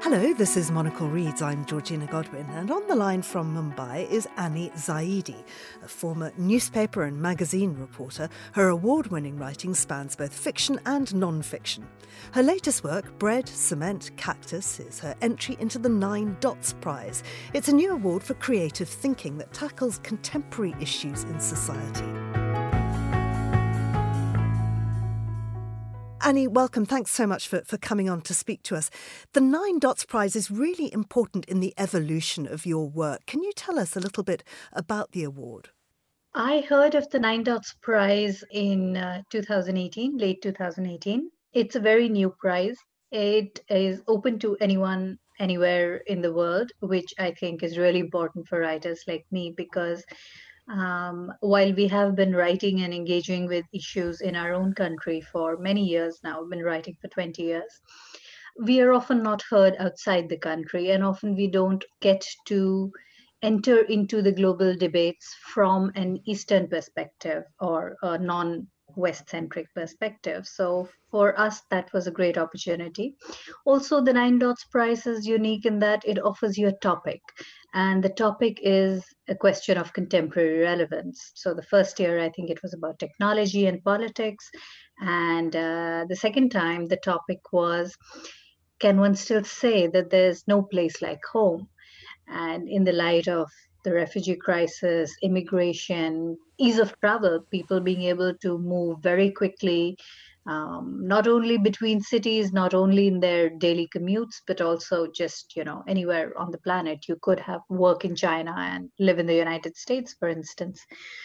Hello, this is Monocle Reads. I'm Georgina Godwin, and on the line from Mumbai is Annie Zaidi, a former newspaper and magazine reporter. Her award-winning writing spans both fiction and non-fiction. Her latest work, Bread, Cement, Cactus, is her entry into the 9 Dots Prize. It's a new award for creative thinking that tackles contemporary issues in society. Annie, welcome. Thanks so much for coming on to speak to us. The 9 Dots Prize is really important in the evolution of your work. Can you tell us a little bit about the award? I heard of the 9 Dots Prize in 2018, late 2018. It's a very new prize. It is open to anyone, anywhere in the world, which I think is really important for writers like me because while we have been writing and engaging with issues in our own country for many years now, I've been writing for 20 years, we are often not heard outside the country, and often we don't get to enter into the global debates from an Eastern perspective or a non-West centric perspective. So for us, that was a great opportunity. Also, the 9 Dots Prize is unique in that it offers you a topic, and the topic is a question of contemporary relevance. So the first year, I think it was about technology and politics. And the second time, the topic was, can one still say that there's no place like home? And in the light of the refugee crisis, immigration, ease of travel, people being able to move very quickly, not only between cities, not only in their daily commutes, but also just, anywhere on the planet. You could have work in China and live in the United States, for instance.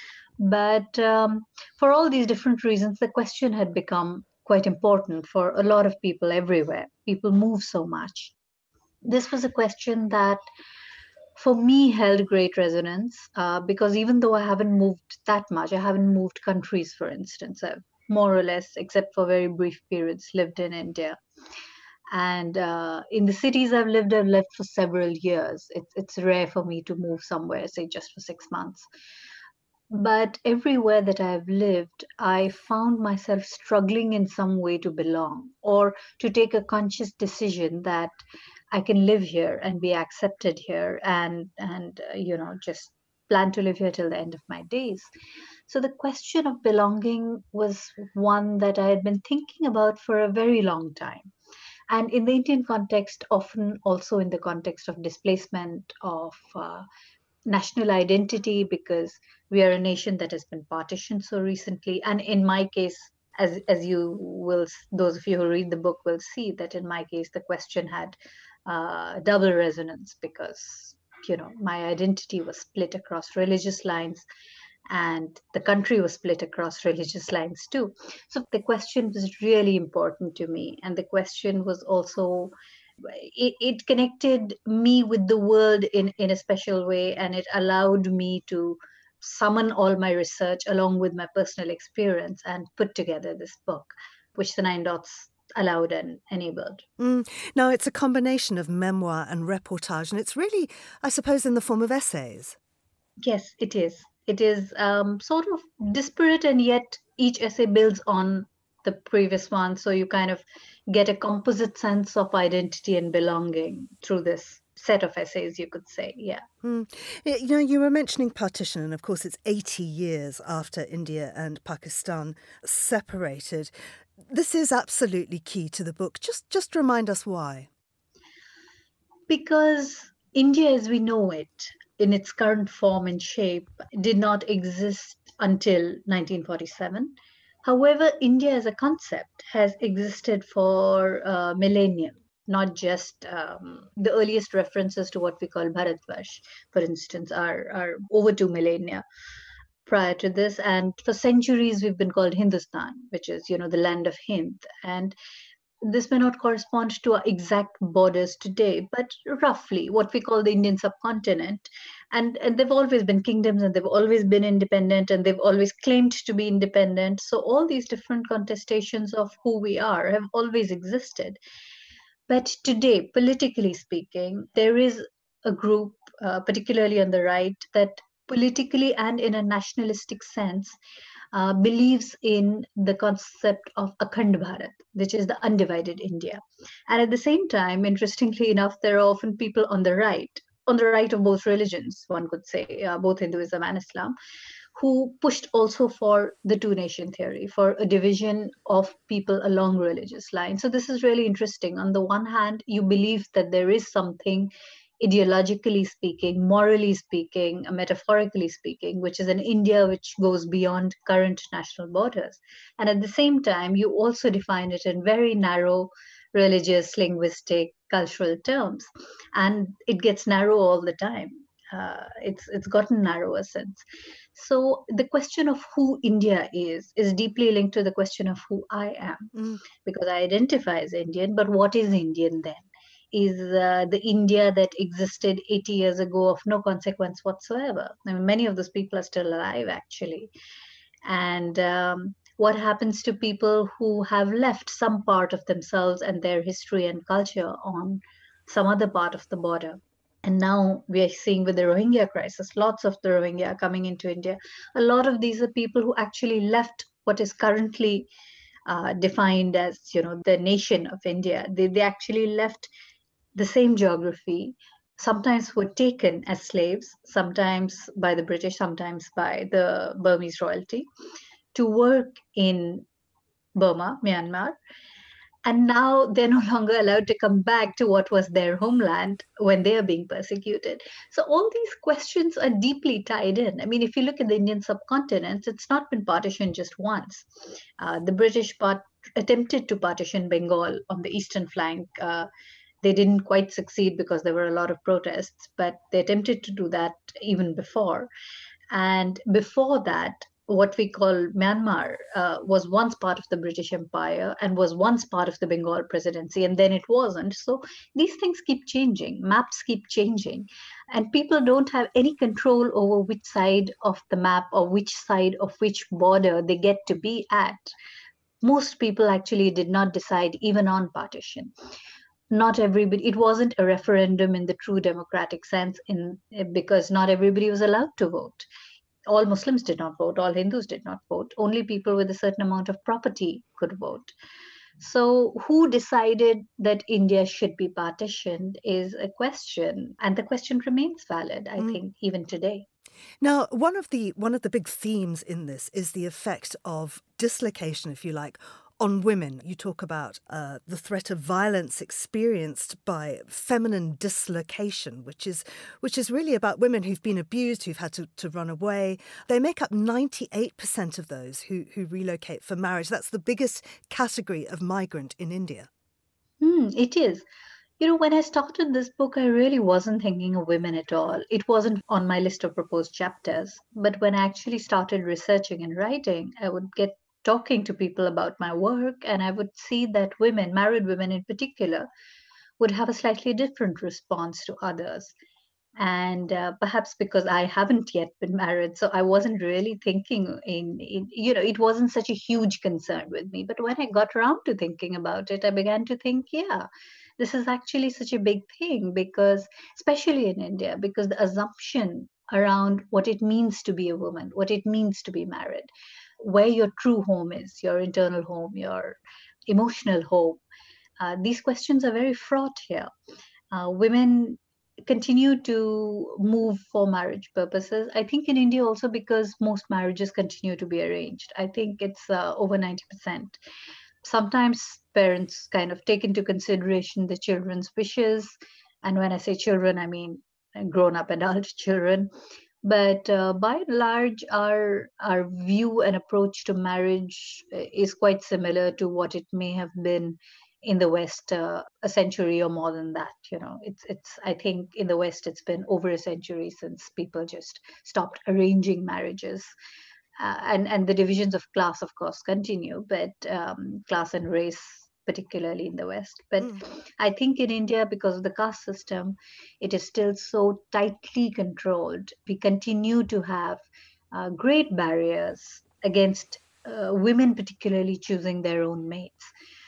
But for all these different reasons, the question had become quite important for a lot of people everywhere. People move so much. This was a question that for me held great resonance because even though I haven't moved that much, I haven't moved countries, for instance. I've more or less, except for very brief periods, lived in India. And in the cities I've lived for several years. It's rare for me to move somewhere, say just for 6 months. But everywhere that I've lived, I found myself struggling in some way to belong or to take a conscious decision that I can live here and be accepted here and just plan to live here till the end of my days. So the question of belonging was one that I had been thinking about for a very long time. And in the Indian context, often also in the context of displacement of national identity, because we are a nation that has been partitioned so recently. And in my case, as you will, those of you who read the book will see that in my case, the question had double resonance because, my identity was split across religious lines and the country was split across religious lines too. So the question was really important to me. And the question was also, it connected me with the world in a special way, and it allowed me to summon all my research along with my personal experience and put together this book, which the 9 Dots allowed and enabled. Now, it's a combination of memoir and reportage, and it's really, I suppose, in the form of essays. Yes, it is. It is sort of disparate, and yet each essay builds on the previous one. So you kind of get a composite sense of identity and belonging through this set of essays, you could say. Yeah. You were mentioning partition, and of course it's 80 years after India and Pakistan separated. This is absolutely key to the book. Just remind us why. Because India as we know it, in its current form and shape, did not exist until 1947. However, India as a concept has existed for a millennium, not just the earliest references to what we call Bharatvarsh, for instance, are over 2 millennia prior to this. And for centuries, we've been called Hindustan, which is, the land of Hind. And this may not correspond to our exact borders today, but roughly what we call the Indian subcontinent. And they've always been kingdoms, and they've always been independent, and they've always claimed to be independent. So all these different contestations of who we are have always existed. But today, politically speaking, there is a group, particularly on the right, that politically and in a nationalistic sense believes in the concept of Akhand Bharat, which is the undivided India. And at the same time, interestingly enough, there are often people on the right of both religions, one could say, both Hinduism and Islam, who pushed also for the two nation theory, for a division of people along religious lines. So this is really interesting. On the one hand, you believe that there is something ideologically speaking, morally speaking, metaphorically speaking, which is an India which goes beyond current national borders. And at the same time, you also define it in very narrow religious, linguistic, cultural terms. And it gets narrow all the time. It's gotten narrower since. So the question of who India is deeply linked to the question of who I am, because I identify as Indian. But what is Indian then? Is the India that existed 80 years ago of no consequence whatsoever? I mean, many of those people are still alive, actually. And what happens to people who have left some part of themselves and their history and culture on some other part of the border? And now we are seeing with the Rohingya crisis, lots of the Rohingya coming into India. A lot of these are people who actually left what is currently defined as, the nation of India. They actually left the same geography, sometimes were taken as slaves, sometimes by the British, sometimes by the Burmese royalty, to work in Burma, Myanmar. And now they're no longer allowed to come back to what was their homeland when they are being persecuted. So all these questions are deeply tied in. I mean, if you look at the Indian subcontinent, it's not been partitioned just once. The British attempted to partition Bengal on the eastern flank. They didn't quite succeed because there were a lot of protests, but they attempted to do that even before. And before that, what we call Myanmar was once part of the British Empire and was once part of the Bengal presidency, and then it wasn't. So these things keep changing, maps keep changing, and people don't have any control over which side of the map or which side of which border they get to be at. Most people actually did not decide even on partition. Not everybody, it wasn't a referendum in the true democratic sense, because not everybody was allowed to vote. All Muslims did not vote, all Hindus did not vote, only people with a certain amount of property could vote. So who decided that India should be partitioned is a question, and the question remains valid, I think, even today. Now, one of the big themes in this is the effect of dislocation, if you like, on women. You talk about the threat of violence experienced by feminine dislocation, which is really about women who've been abused, who've had to run away. They make up 98% of those who relocate for marriage. That's the biggest category of migrant in India. It is. When I started this book, I really wasn't thinking of women at all. It wasn't on my list of proposed chapters. But when I actually started researching and writing, I would get talking to people about my work, and I would see that women, married women in particular, would have a slightly different response to others. And perhaps because I haven't yet been married, so I wasn't really thinking it wasn't such a huge concern with me. But when I got around to thinking about it, I began to think, yeah, this is actually such a big thing, because especially in India, because the assumption around what it means to be a woman, what it means to be married, where your true home is, your internal home, your emotional home, these questions are very fraught here. Women continue to move for marriage purposes. I think in India also, because most marriages continue to be arranged. I think it's over 90%. Sometimes parents kind of take into consideration the children's wishes. And when I say children, I mean grown up adult children. But by and large, our view and approach to marriage is quite similar to what it may have been in the West a century or more than that. It's I think in the West it's been over a century since people just stopped arranging marriages. And the divisions of class, of course, continue, but class and race, particularly in the West. But I think in India, because of the caste system, it is still so tightly controlled. We continue to have great barriers against women, particularly choosing their own mates.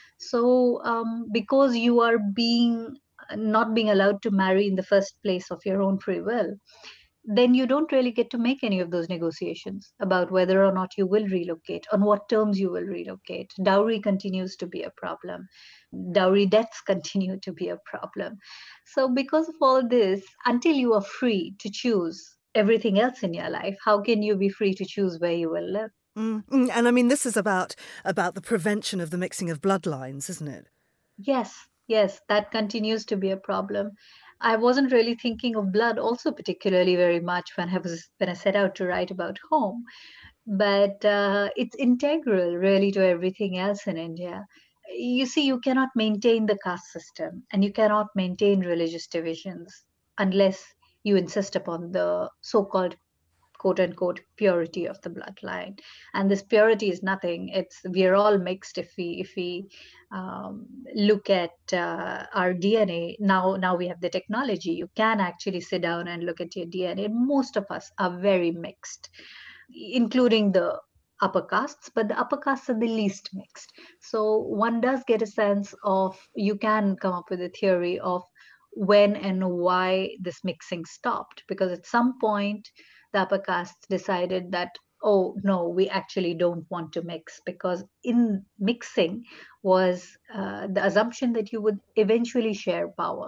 So because you are not being allowed to marry in the first place of your own free will, then you don't really get to make any of those negotiations about whether or not you will relocate, on what terms you will relocate. Dowry continues to be a problem. Dowry deaths continue to be a problem. So, because of all this, until you are free to choose everything else in your life, how can you be free to choose where you will live? And I mean, this is about the prevention of the mixing of bloodlines, isn't it? Yes, yes, that continues to be a problem. I wasn't really thinking of blood also particularly very much when I set out to write about home, but it's integral really to everything else in India. You see, you cannot maintain the caste system and you cannot maintain religious divisions unless you insist upon the so-called quote unquote purity of the bloodline. And this purity is nothing, it's we're all mixed. If we look at our DNA now, we have the technology. You can actually sit down and look at your DNA. Most of us are very mixed, including the upper castes, but the upper castes are the least mixed. So one does get a sense of, you can come up with a theory of when and why this mixing stopped, because at some point the upper castes decided that, oh no, we actually don't want to mix, because in mixing was the assumption that you would eventually share power.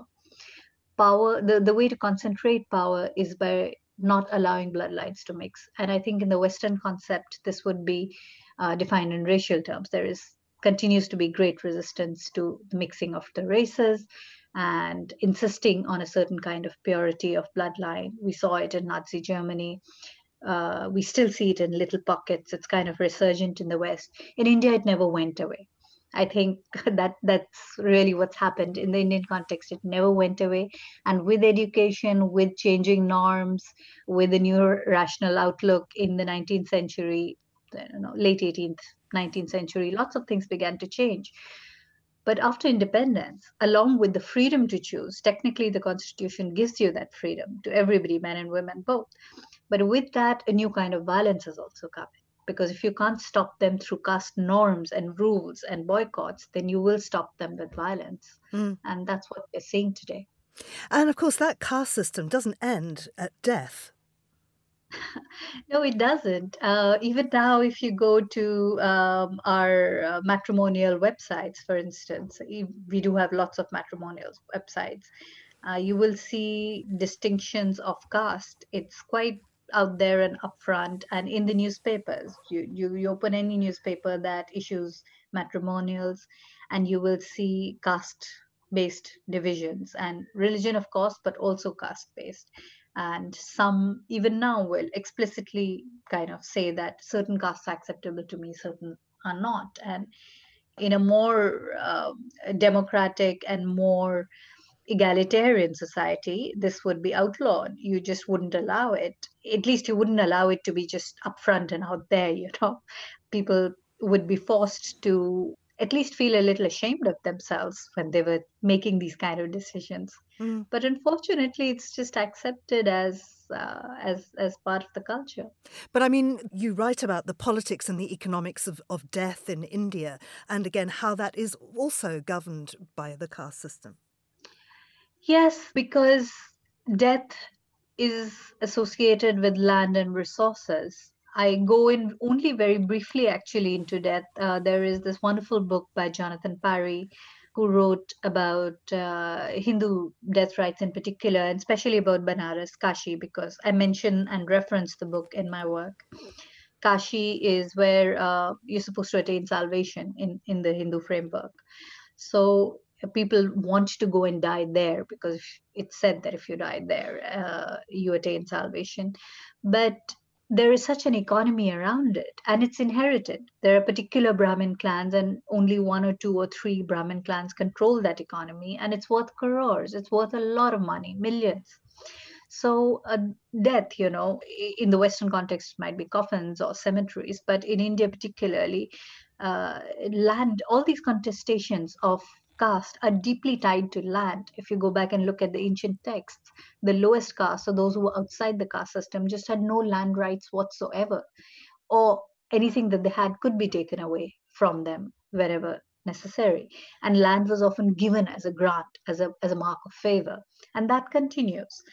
The way to concentrate power is by not allowing bloodlines to mix. And I think in the Western concept, this would be defined in racial terms. There is continues to be great resistance to the mixing of the races and insisting on a certain kind of purity of bloodline. We saw it in Nazi Germany. We still see it in little pockets. It's kind of resurgent in the West. In India, it never went away. I think that's really what's happened in the Indian context. It never went away. And with education, with changing norms, with the new rational outlook in the 19th century, late 18th, 19th century, lots of things began to change. But after independence, along with the freedom to choose, technically the constitution gives you that freedom to everybody, men and women both. But with that, a new kind of violence has also come in. Because if you can't stop them through caste norms and rules and boycotts, then you will stop them with violence. And that's what we're seeing today. And of course, that caste system doesn't end at death. No, it doesn't. Even now, if you go to our matrimonial websites, for instance, we do have lots of matrimonial websites. You will see distinctions of caste. It's quite out there and upfront. And in the newspapers, you open any newspaper that issues matrimonials, and you will see caste-based divisions and religion, of course, but also caste-based. And some even now will explicitly kind of say that certain castes are acceptable to me, certain are not. And in a more democratic and more egalitarian society, this would be outlawed. You just wouldn't allow it. At least you wouldn't allow it to be just upfront and out there, People would be forced to at least feel a little ashamed of themselves when they were making these kind of decisions. But unfortunately, it's just accepted as part of the culture. But I mean, you write about the politics and the economics of death in India, and again, how that is also governed by the caste system. Yes, because death is associated with land and resources. I go in only very briefly actually into death. There is this wonderful book by Jonathan Parry, who wrote about Hindu death rites in particular, and especially about Banaras, Kashi, because I mention and reference the book in my work. Kashi is where you're supposed to attain salvation in the Hindu framework. So people want to go and die there because it's said that if you die there, you attain salvation. But there is such an economy around it, and it's inherited. There are particular Brahmin clans, and only one or two or three Brahmin clans control that economy, and it's worth crores. It's worth a lot of money, millions. So death, in the Western context, might be coffins or cemeteries, but in India particularly, land, all these contestations of caste are deeply tied to land. If you go back and look at the ancient texts, the lowest caste, so those who were outside the caste system, just had no land rights whatsoever, or anything that they had could be taken away from them wherever necessary. And land was often given as a grant, as a mark of favor. And that continues.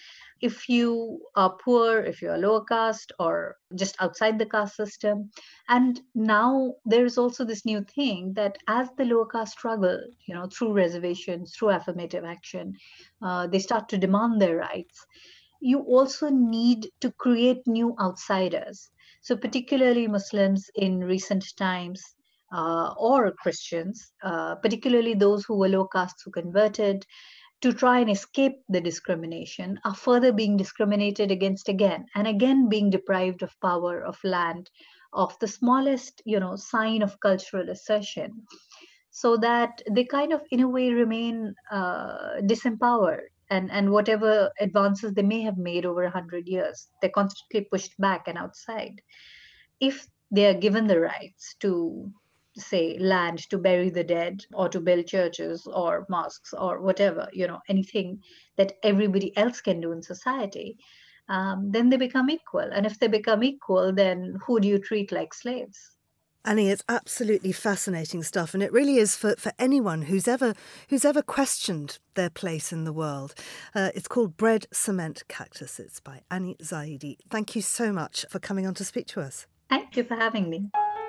if you are poor, if you are lower caste or just outside the caste system. And now there's also this new thing that as the lower caste struggle, through reservations, through affirmative action, they start to demand their rights. You also need to create new outsiders. So, particularly Muslims in recent times, or Christians, particularly those who were low castes who converted to try and escape the discrimination, are further being discriminated against again and again, being deprived of power, of land, of the smallest, sign of cultural assertion, so that they kind of, in a way, remain disempowered. And whatever advances they may have made over 100 years, they're constantly pushed back and outside. If they are given the rights to, say, land to bury the dead or to build churches or mosques or whatever, anything that everybody else can do in society, then they become equal. And if they become equal, then who do you treat like slaves? Annie, it's absolutely fascinating stuff, and it really is for anyone who's ever questioned their place in the world. It's called Bread, Cement, Cactus. It's by Annie Zaidi. Thank you so much for coming on to speak to us. Thank you for having me.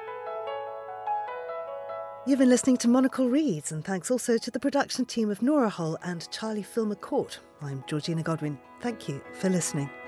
You've been listening to Monocle Reads, and thanks also to the production team of Nora Hull and Charlie Filmer Court. I'm Georgina Godwin. Thank you for listening.